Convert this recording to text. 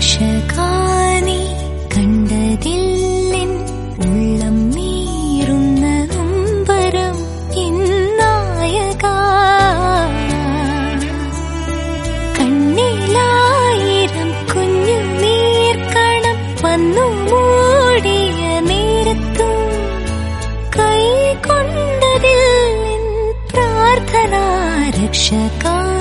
രക്ഷകാനി കണ്ടതില്ലെൻ ഉള്ളം നീറുന്ന നൊമ്പരം ഇന്നായക കണ്ണിലായിരം കുഞ്ഞു നീർക്കണം വന്നു മൂടിയ നേരത്തും കൈകൊണ്ടതിൽ പ്രാർത്ഥന രക്ഷകാ